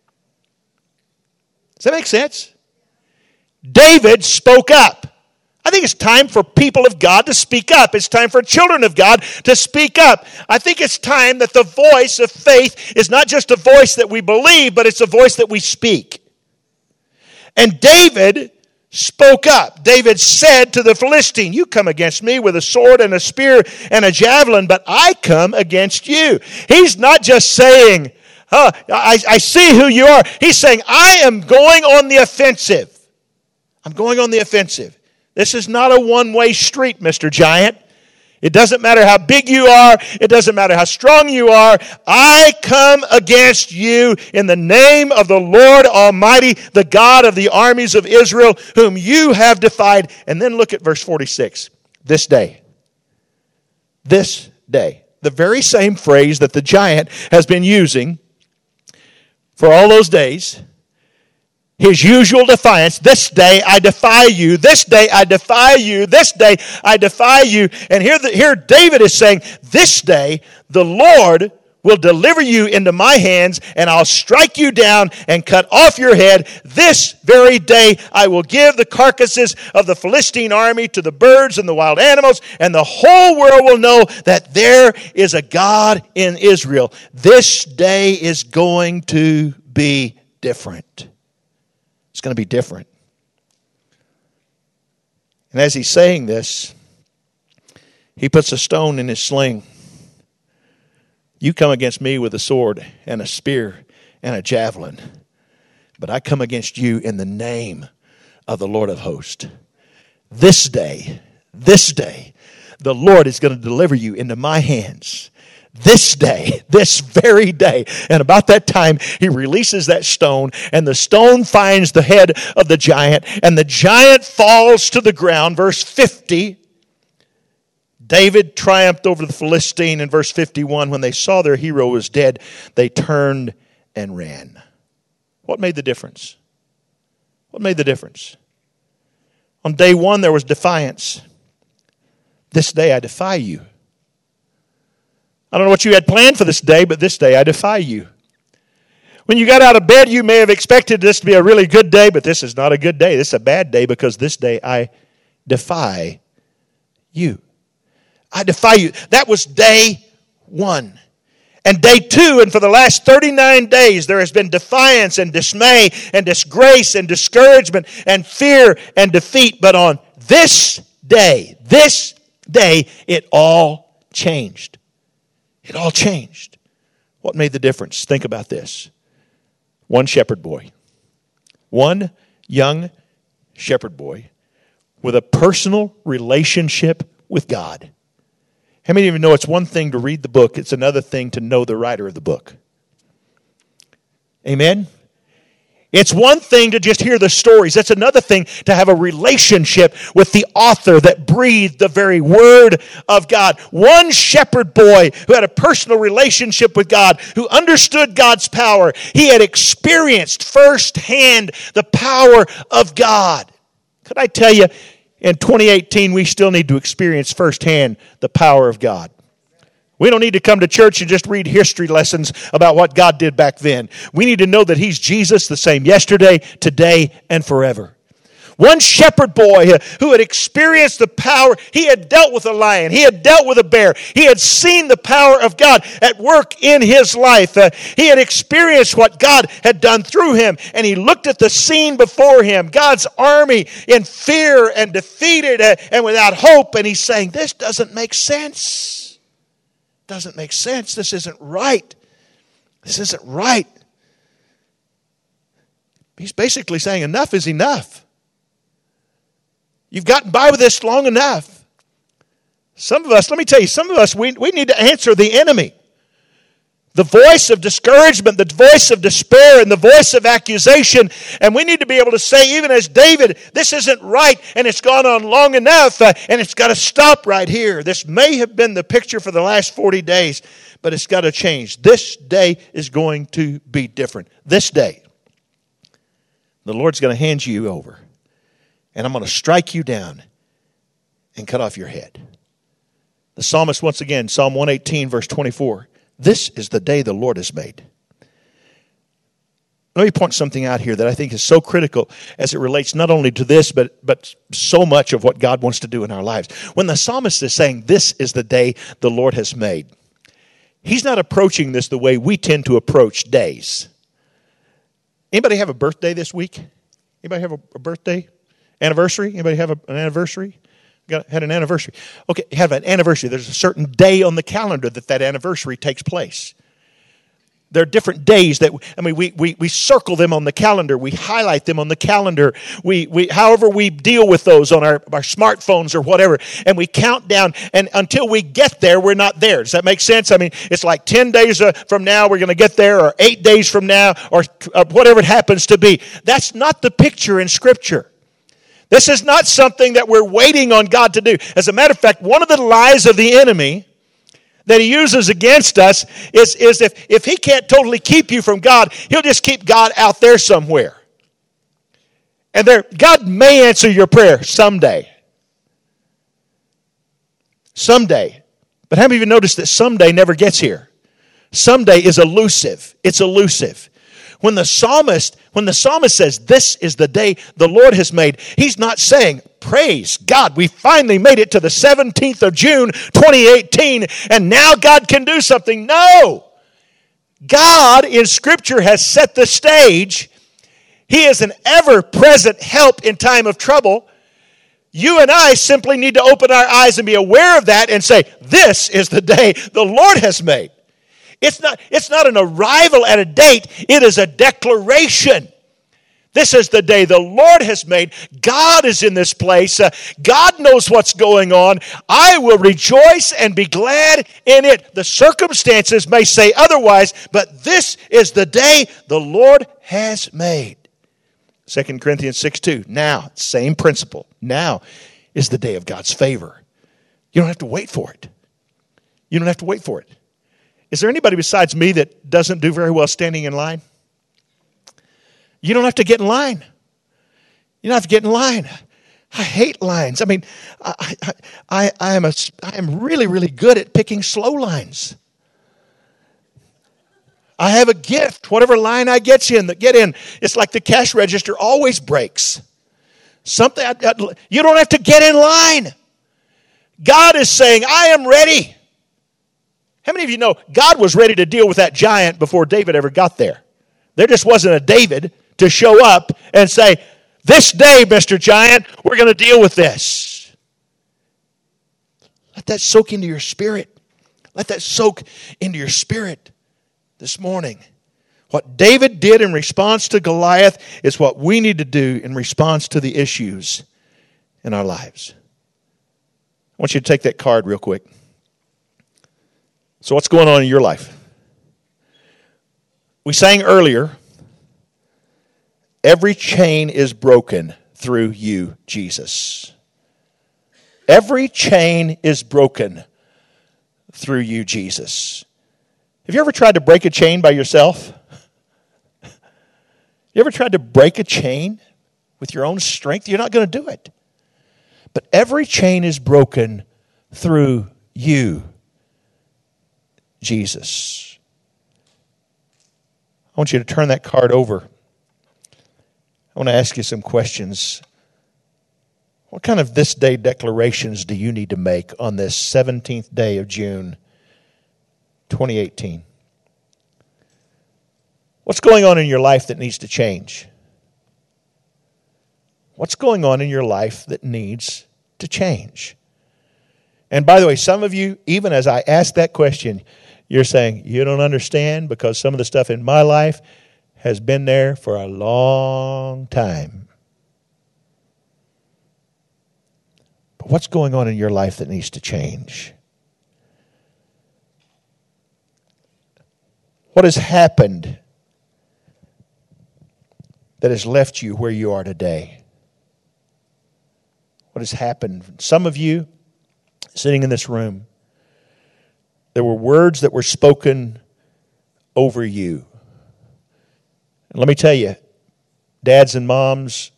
Does that make sense? David spoke up. I think it's time for people of God to speak up. It's time for children of God to speak up. I think it's time that the voice of faith is not just a voice that we believe, but it's a voice that we speak. And David spoke up. David said to the Philistine, you come against me with a sword and a spear and a javelin, but I come against you. He's not just saying, I see who you are. He's saying, I am going on the offensive. I'm going on the offensive. This is not a one-way street, Mr. Giant. It doesn't matter how big you are. It doesn't matter how strong you are. I come against you in the name of the Lord Almighty, the God of the armies of Israel, whom you have defied. And then look at verse 46. This day. This day. The very same phrase that the giant has been using for all those days. His usual defiance. This day I defy you. This day I defy you. This day I defy you. And here David is saying, this day the Lord will deliver you into my hands, and I'll strike you down and cut off your head. This very day I will give the carcasses of the Philistine army to the birds and the wild animals, and the whole world will know that there is a God in Israel. This day is going to be different. It's going to be different. And as he's saying this, he puts a stone in his sling. You come against me with a sword and a spear and a javelin, but I come against you in the name of the Lord of hosts. This day, the Lord is going to deliver you into my hands. This day, this very day. And about that time, he releases that stone, and the stone finds the head of the giant, and the giant falls to the ground. Verse 50, David triumphed over the Philistine. In verse 51, when they saw their hero was dead, they turned and ran. What made the difference? What made the difference? On day one, there was defiance. This day, I defy you. I don't know what you had planned for this day, but this day I defy you. When you got out of bed, you may have expected this to be a really good day, but this is not a good day. This is a bad day because this day I defy you. I defy you. That was day one. And day two, and for the last 39 days, there has been defiance and dismay and disgrace and discouragement and fear and defeat. But on this day, it all changed. It all changed. What made the difference? Think about this. One shepherd boy. One young shepherd boy with a personal relationship with God. How many of you know it's one thing to read the book, it's another thing to know the writer of the book? Amen? It's one thing to just hear the stories. It's another thing to have a relationship with the author that breathed the very word of God. One shepherd boy who had a personal relationship with God, who understood God's power. He had experienced firsthand the power of God. Could I tell you, in 2018, we still need to experience firsthand the power of God. We don't need to come to church and just read history lessons about what God did back then. We need to know that He's Jesus, the same yesterday, today, and forever. One shepherd boy who had experienced the power. He had dealt with a lion. He had dealt with a bear. He had seen the power of God at work in his life. He had experienced what God had done through him. And he looked at the scene before him, God's army in fear and defeated and without hope. And he's saying, this doesn't make sense. Doesn't make sense. This isn't right. This isn't right. He's basically saying enough is enough. You've gotten by with this long enough. Some of us, let me tell you, some of us, we need to answer the enemy. The voice of discouragement, the voice of despair, and the voice of accusation. And we need to be able to say, even as David, this isn't right, and it's gone on long enough, and it's got to stop right here. This may have been the picture for the last 40 days, but it's got to change. This day is going to be different. This day, the Lord's going to hand you over, and I'm going to strike you down and cut off your head. The psalmist, once again, Psalm 118, verse 24. This is the day the Lord has made. Let me point something out here that I think is so critical as it relates not only to this, but so much of what God wants to do in our lives. When the psalmist is saying, this is the day the Lord has made, he's not approaching this the way we tend to approach days. Anybody have a birthday this week? Anybody have a birthday? Anniversary? Anybody have an anniversary? Had an anniversary. Okay, have an anniversary. There's a certain day on the calendar that anniversary takes place. There are different days that, we circle them on the calendar. We highlight them on the calendar. However we deal with those on our smartphones or whatever. And we count down. And until we get there, we're not there. Does that make sense? It's like 10 days from now we're going to get there, or 8 days from now, or whatever it happens to be. That's not the picture in Scripture. This is not something that we're waiting on God to do. As a matter of fact, one of the lies of the enemy that he uses against us is if he can't totally keep you from God, he'll just keep God out there somewhere. And God may answer your prayer someday. Someday. But how many of you noticed that someday never gets here? Someday is elusive. It's elusive. When the psalmist says, this is the day the Lord has made, he's not saying, praise God, we finally made it to the 17th of June, 2018, and now God can do something. No! God in Scripture has set the stage. He is an ever-present help in time of trouble. You and I simply need to open our eyes and be aware of that and say, this is the day the Lord has made. It's not an arrival at a date. It is a declaration. This is the day the Lord has made. God is in this place. God knows what's going on. I will rejoice and be glad in it. The circumstances may say otherwise, but this is the day the Lord has made. 2 Corinthians 6:2. Now, same principle. Now is the day of God's favor. You don't have to wait for it. You don't have to wait for it. Is there anybody besides me that doesn't do very well standing in line? You don't have to get in line. You don't have to get in line. I hate lines. I am really, really good at picking slow lines. I have a gift. Whatever line I get in, it's like the cash register always breaks. You don't have to get in line. God is saying, I am ready. How many of you know God was ready to deal with that giant before David ever got there? There just wasn't a David to show up and say, this day, Mr. Giant, we're going to deal with this. Let that soak into your spirit. Let that soak into your spirit this morning. What David did in response to Goliath is what we need to do in response to the issues in our lives. I want you to take that card real quick. So what's going on in your life? We sang earlier, every chain is broken through you, Jesus. Every chain is broken through you, Jesus. Have you ever tried to break a chain by yourself? You ever tried to break a chain with your own strength? You're not going to do it. But every chain is broken through you, Jesus. I want you to turn that card over. I want to ask you some questions. What kind of this day declarations do you need to make on this 17th day of June, 2018? What's going on in your life that needs to change? What's going on in your life that needs to change? And by the way, some of you, even as I ask that question, you're saying, you don't understand because some of the stuff in my life has been there for a long time. But what's going on in your life that needs to change? What has happened that has left you where you are today? What has happened? Some of you sitting in this room, there were words that were spoken over you. And let me tell you, dads and moms,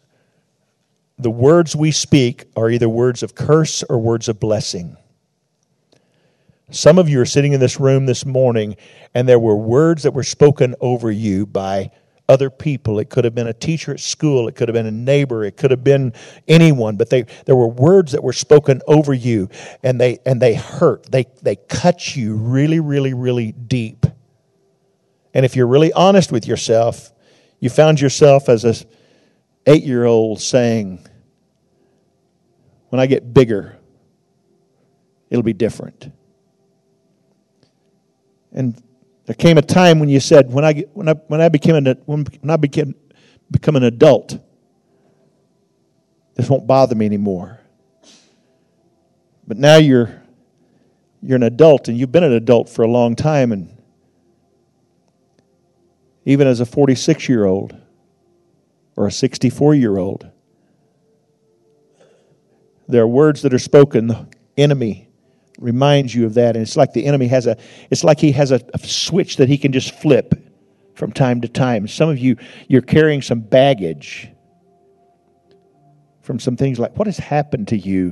the words we speak are either words of curse or words of blessing. Some of you are sitting in this room this morning, and there were words that were spoken over you by other people. It could have been a teacher at school. It could have been a neighbor. It could have been anyone. But there were words that were spoken over you, and they hurt. They cut you really, really, really deep. And if you're really honest with yourself, you found yourself as a 8-year-old saying, when I get bigger, it'll be different. And there came a time when you said, when I become an adult, this won't bother me anymore. But now you're an adult, and you've been an adult for a long time, and even as a 46-year-old or a 64-year-old, there are words that are spoken. The enemy reminds you of that, and it's like the enemy has a switch that he can just flip from time to time. Some of you, you're carrying some baggage from some things like what has happened to you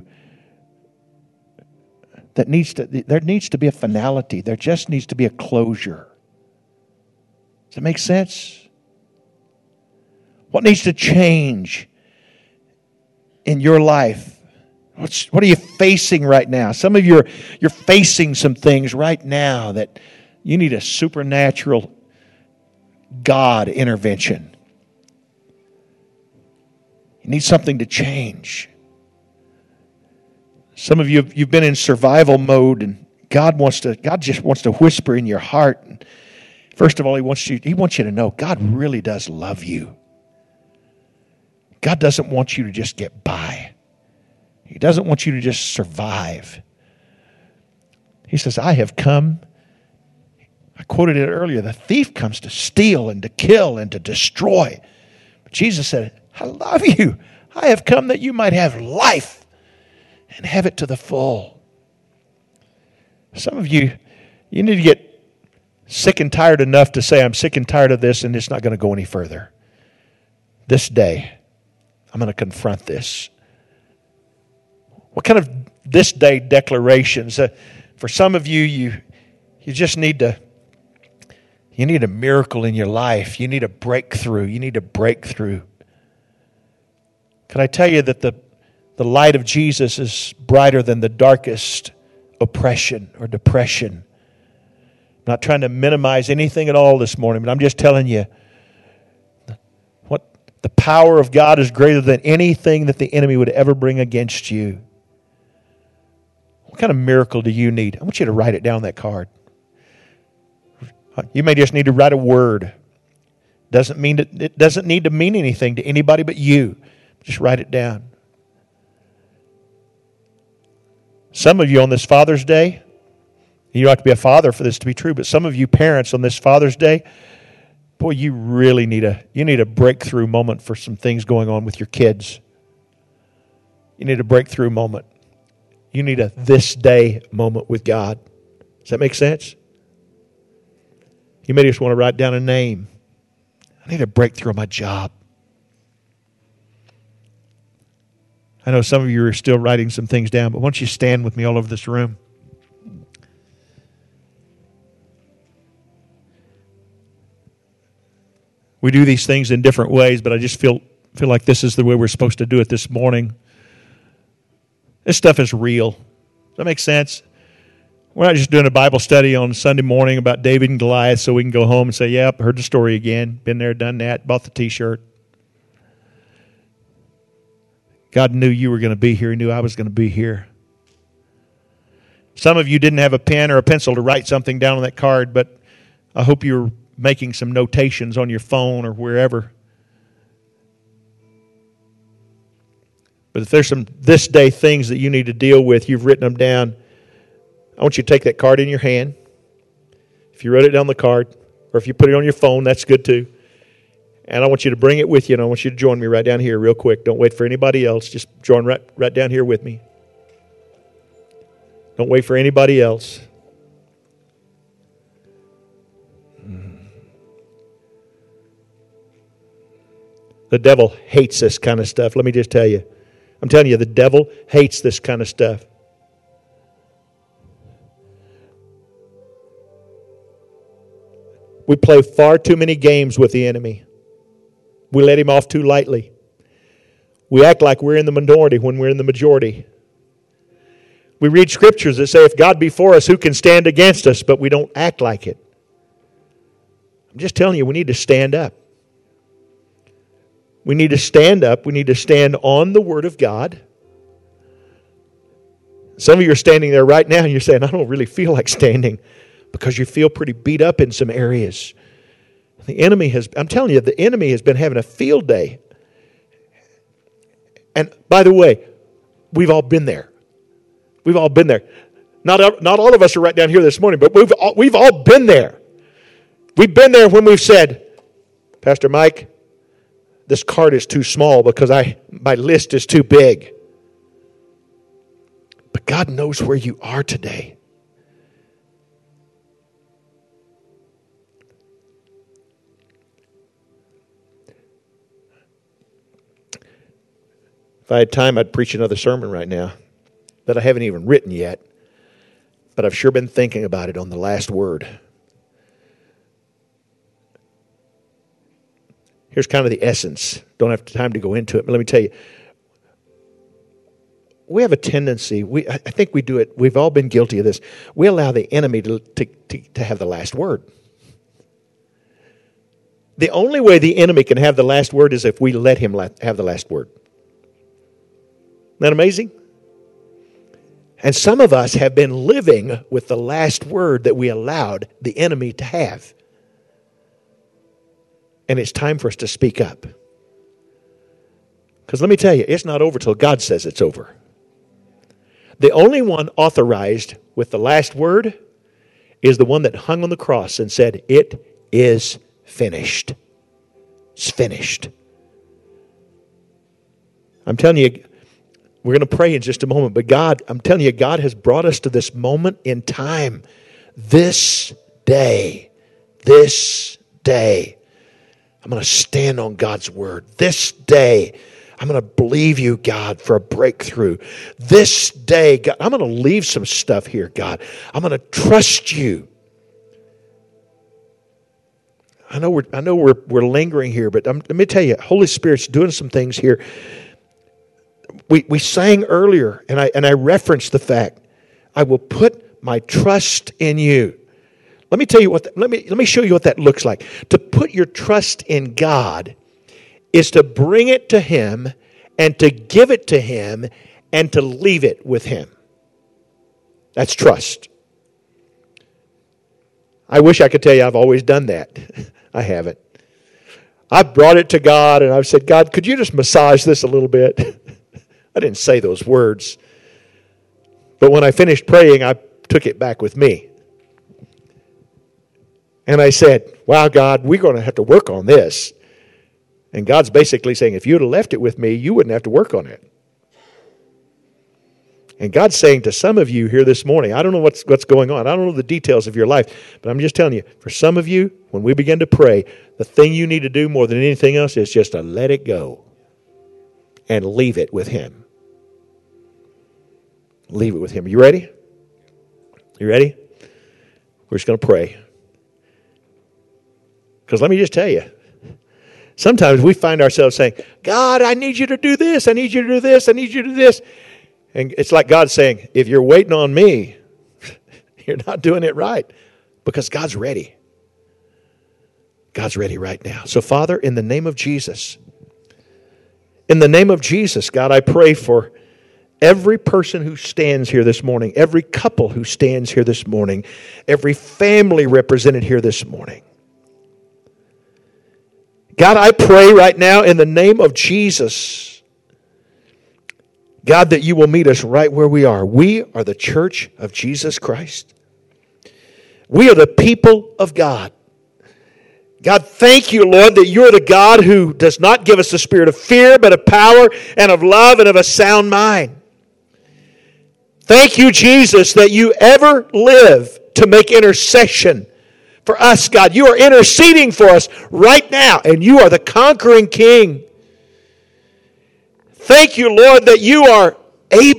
there needs to be a finality. There just needs to be a closure. Does that make sense? What needs to change in your life? What are you facing right now? Some of you you're facing some things right now that you need a supernatural God intervention. You need something to change. Some of you, you've been in survival mode, and God just wants to whisper in your heart. And first of all, He wants you to know God really does love you. God doesn't want you to just get by. He doesn't want you to just survive. He says, I have come. I quoted it earlier. The thief comes to steal and to kill and to destroy. But Jesus said, I love you. I have come that you might have life and have it to the full. Some of you, you need to get sick and tired enough to say, I'm sick and tired of this, and it's not going to go any further. This day, I'm going to confront this. What kind of this day declarations? For some of you, you just need a miracle in your life. You need a breakthrough. You need a breakthrough. Can I tell you that the light of Jesus is brighter than the darkest oppression or depression? I'm not trying to minimize anything at all this morning, but I'm just telling you, what the power of God is greater than anything that the enemy would ever bring against you. What kind of miracle do you need? I want you to write it down on that card. You may just need to write a word. It doesn't need to mean anything to anybody but you. Just write it down. Some of you on this Father's Day, you don't have to be a father for this to be true, but some of you parents on this Father's Day, boy, you really need a breakthrough moment for some things going on with your kids. You need a breakthrough moment. You need a this day moment with God. Does that make sense? You may just want to write down a name. I need a breakthrough on my job. I know some of you are still writing some things down, but why don't you stand with me all over this room? We do these things in different ways, but I just feel like this is the way we're supposed to do it this morning. This stuff is real. Does that make sense? We're not just doing a Bible study on Sunday morning about David and Goliath so we can go home and say, yep, heard the story again. Been there, done that, bought the t-shirt. God knew you were going to be here. He knew I was going to be here. Some of you didn't have a pen or a pencil to write something down on that card, but I hope you're making some notations on your phone or wherever. But if there's some this day things that you need to deal with, you've written them down, I want you to take that card in your hand. If you wrote it down on the card, or if you put it on your phone, that's good too. And I want you to bring it with you, and I want you to join me right down here real quick. Don't wait for anybody else. Just join right down here with me. Don't wait for anybody else. The devil hates this kind of stuff. Let me just tell you. I'm telling you, the devil hates this kind of stuff. We play far too many games with the enemy. We let him off too lightly. We act like we're in the minority when we're in the majority. We read scriptures that say, if God be for us, who can stand against us? But we don't act like it. I'm just telling you, we need to stand up. We need to stand up. We need to stand on the Word of God. Some of you are standing there right now and you're saying, I don't really feel like standing, because you feel pretty beat up in some areas. I'm telling you, the enemy has been having a field day. And by the way, we've all been there. We've all been there. Not all of us are right down here this morning, but we've all been there. We've been there when we've said, Pastor Mike, this card is too small because my list is too big. But God knows where you are today. If I had time, I'd preach another sermon right now that I haven't even written yet, but I've sure been thinking about it on the last word. Here's kind of the essence. Don't have time to go into it, but let me tell you. We have a tendency, I think we do it, we've all been guilty of this. We allow the enemy to have the last word. The only way the enemy can have the last word is if we let him have the last word. Isn't that amazing? And some of us have been living with the last word that we allowed the enemy to have. And it's time for us to speak up. Because let me tell you, it's not over till God says it's over. The only one authorized with the last word is the one that hung on the cross and said, it is finished. It's finished. I'm telling you, we're going to pray in just a moment, but God, I'm telling you, God has brought us to this moment in time. This day, I'm going to stand on God's word. This day, I'm going to believe you, God, for a breakthrough. This day, God, I'm going to leave some stuff here, God. I'm going to trust you. I know we're lingering here, but let me tell you, Holy Spirit's doing some things here. We sang earlier, and I referenced the fact, I will put my trust in you. Let me tell you let me show you what that looks like. To put your trust in God is to bring it to Him and to give it to Him and to leave it with Him. That's trust. I wish I could tell you I've always done that. I haven't. I've brought it to God and I've said, God, could you just massage this a little bit? I didn't say those words. But when I finished praying, I took it back with me. And I said, wow, God, we're going to have to work on this. And God's basically saying, if you would have left it with me, you wouldn't have to work on it. And God's saying to some of you here this morning, I don't know what's going on. I don't know the details of your life. But I'm just telling you, for some of you, when we begin to pray, the thing you need to do more than anything else is just to let it go and leave it with Him. Leave it with Him. You ready? You ready? We're just going to pray. Because let me just tell you, sometimes we find ourselves saying, God, I need you to do this. I need you to do this. I need you to do this. And it's like God saying, if you're waiting on me, you're not doing it right. Because God's ready. God's ready right now. So, Father, in the name of Jesus, God, I pray for every person who stands here this morning, every couple who stands here this morning, every family represented here this morning. God, I pray right now in the name of Jesus, God, that you will meet us right where we are. We are the church of Jesus Christ. We are the people of God. God, thank you, Lord, that you're the God who does not give us the spirit of fear, but of power and of love and of a sound mind. Thank you, Jesus, that you ever live to make intercession for us, God. You are interceding for us right now, and you are the conquering King. Thank you, Lord, that you are able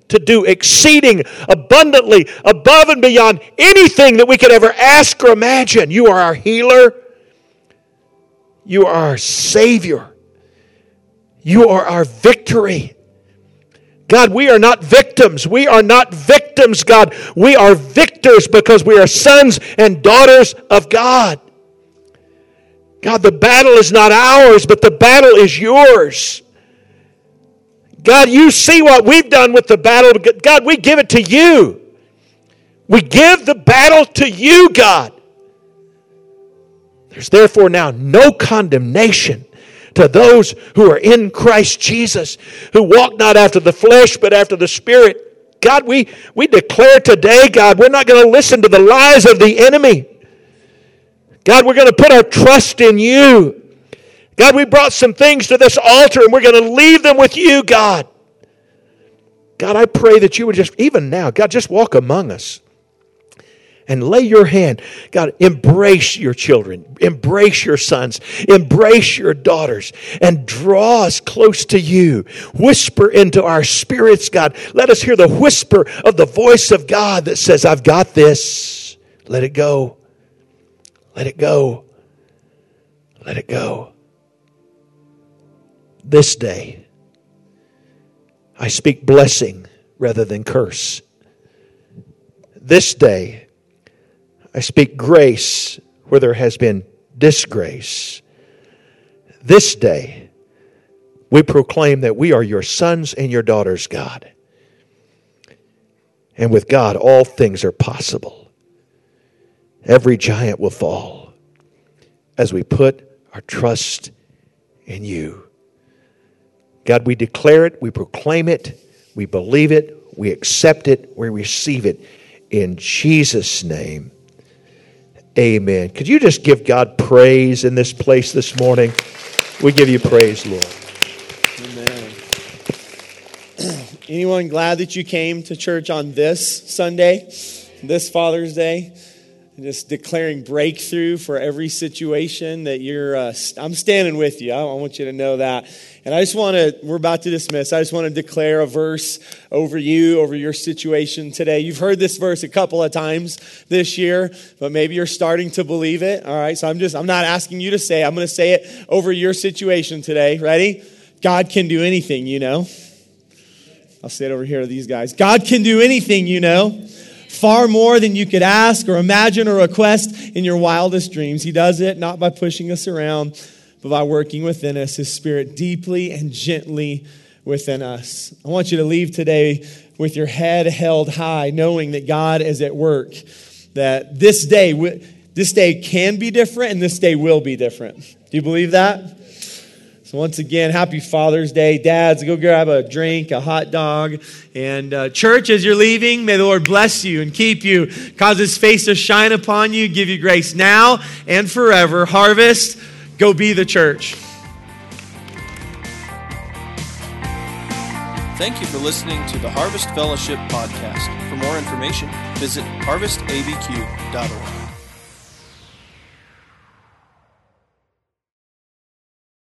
to do exceeding abundantly above and beyond anything that we could ever ask or imagine. You are our healer. You are our Savior. You are our victory. God, we are not victims. We are not victims, God. We are victors because we are sons and daughters of God. God, the battle is not ours, but the battle is yours. God, you see what we've done with the battle. God, we give it to you. We give the battle to you, God. There's therefore now no condemnation to those who are in Christ Jesus, who walk not after the flesh, but after the Spirit. God, we declare today, God, we're not going to listen to the lies of the enemy. God, we're going to put our trust in you. God, we brought some things to this altar, and we're going to leave them with you, God. God, I pray that you would just, even now, God, just walk among us. And lay your hand. God, embrace your children. Embrace your sons. Embrace your daughters. And draw us close to you. Whisper into our spirits, God. Let us hear the whisper of the voice of God that says, I've got this. Let it go. Let it go. Let it go. This day, I speak blessing rather than curse. This day, I speak grace where there has been disgrace. This day, we proclaim that we are your sons and your daughters, God. And with God, all things are possible. Every giant will fall as we put our trust in you. God, we declare it, we proclaim it, we believe it, we accept it, we receive it. In Jesus' name. Amen. Could you just give God praise in this place this morning? We give you praise, Lord. Amen. Anyone glad that you came to church on this Sunday, this Father's Day? Just declaring breakthrough for every situation that you're, I'm standing with you. I want you to know that. And we're about to dismiss. I just want to declare a verse over you, over your situation today. You've heard this verse a couple of times this year, but maybe you're starting to believe it. All right. So I'm not asking you to say it. I'm going to say it over your situation today. Ready? God can do anything, you know. I'll say it over here to these guys. God can do anything, you know. Far more than you could ask or imagine or request in your wildest dreams. He does it not by pushing us around, but by working within us, His Spirit deeply and gently within us. I want you to leave today with your head held high, knowing that God is at work, that this day can be different and this day will be different. Do you believe that? So once again, happy Father's Day. Dads, go grab a drink, a hot dog. And church, as you're leaving, may the Lord bless you and keep you, cause His face to shine upon you, give you grace now and forever. Harvest, go be the church. Thank you for listening to the Harvest Fellowship podcast. For more information, visit harvestabq.org.